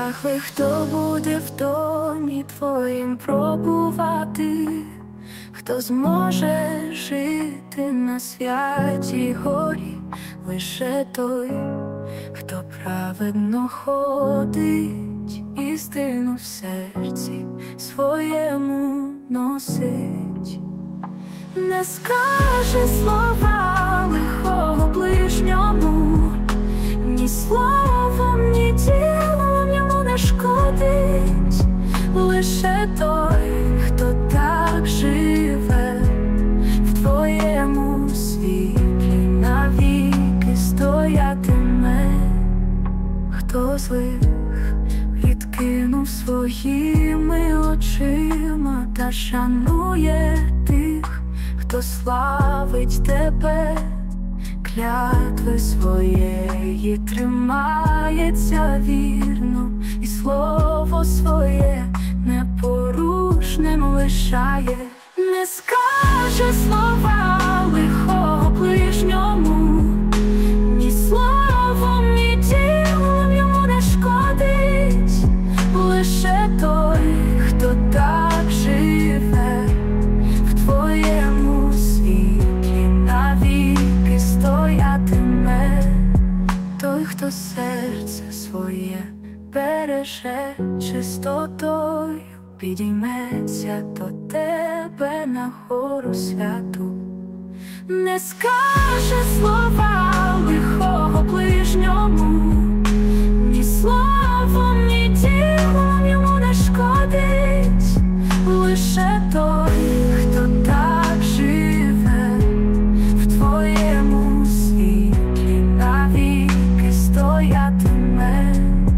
Яхве, хто буде в домі твоїм пробувати, хто зможе жити на святій горі? Лише той, хто праведно ходить, істину в серці своєму носить. Не скаже слова лихого ближньому, ні словом, ні ділом йому не шкодить. Лише той, хто так живе в твоєму світлі, навіки стоятиме. Хто злих відкинув своїми очима та шанує тих, хто славить тебе, клятви своєї тримається вірно, і слово своє непорушним лишає. Не скаже слова лихого ближньому, ні словом, ні ділом йому не шкодить. Лише той, хто так живе в твоєму світлі, навіки стоятиме. Той, хто серце своє береже чистотою, підійметься до тебе на гору святу. Не скаже слова лихого ближньому, ні словом, ні ділом йому не шкодить. Лише той, хто так живе в твоєму світлі, навіки стоятиме.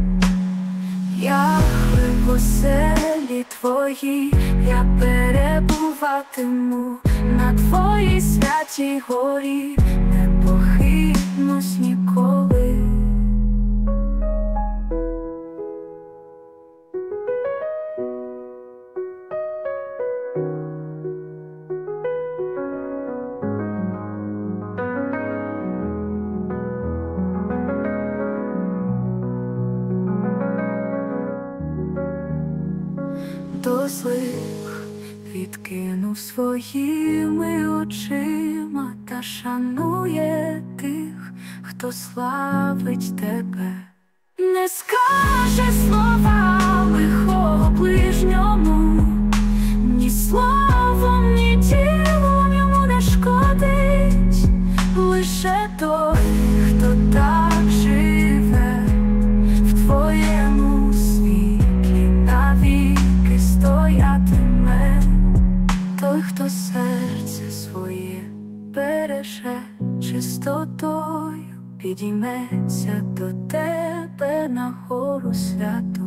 Яхве, в оселі твоїй я перебуватиму, на твоїй святій горі не похитнусь ніколи. До злих відкинув своїми очима та шанує тих, хто славить тебе. Не скаже слова лихого ближньому, ні словом, ні ділом йому не шкодить. Лише той, хто так живе в твоєму світлі, навіки стоятиме. Той, хто серце своє береже чистотою, підійметься до тебе на гору святу.